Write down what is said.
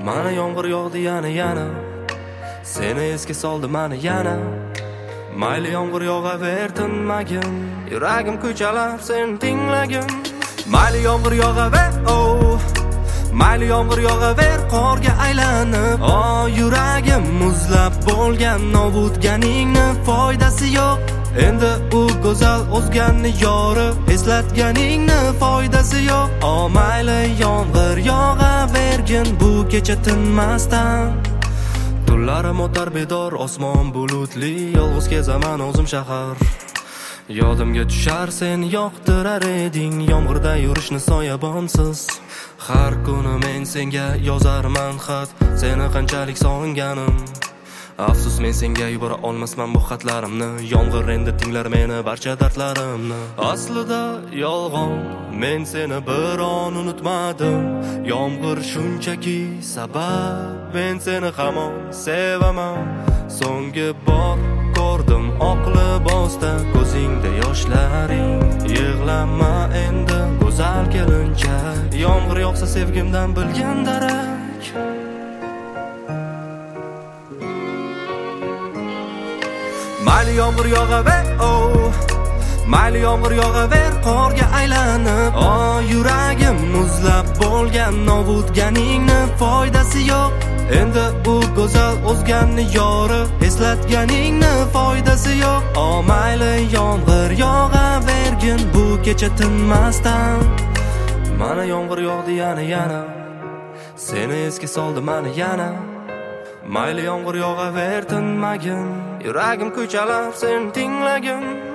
Mana yomg'ir yog'di yana seni esga soldi mani yana. Mayli yomg'ir yog'aver tinmagin, yuragim ko'chalar seni tinglagin. Mayli yomg'ir yog'aver, oh mayli yomg'ir yog'aver qorga aylanib. Yuragim muzlab bo'lgan, ovutganingni foydasi yo'q. Endi u go'zal o'zganni yori, eslatganingni foydasi yo'q. Mayli yomg'ir yog'avergin bu kecha tinmasdan. Tunlarim o'tar bedor, osmon bulutli, yolg'iz kezaman o'zim shahar. Yodimga tushar sen yoqtirar eding, yomg'irda yurishni soyabonsiz. Har kuni men senga yozarman xat, seni qanchalik sog'inganim. Afsus men senga yubora olmasman bu xatlarimni, yomg'ir endi tinglar meni barcha dardlarimni. Aslida yolg'on, men seni bir on unutmadim. Yomg'ir shunchaki sabab, men seni hamon sevaman. So'nggi bor ko'rdim oq libosda ko'zingda yoshlaring. Yig'lama endi go'zal kelinchak, yomg'ir yog'sa sevgimdan bilgan darak. Mayli yomg'ir yog'aver, oh mayli yomg'ir yog'aver qorga aylanib. Yuragim muzlab bo'lgan, ovutganingni foydasi yo'q. Endi u go'zal o'zganni yori, eslatganingni foydasi yo'q. Mayli yomg'ir yog'avergin bu kecha tinmasdan. Mana yomg'ir yog'di yana seni esga soldi mani yana. Mayli yomg'ir yog'aver tinmagin, yuragim ko'chalar seni tinglagin.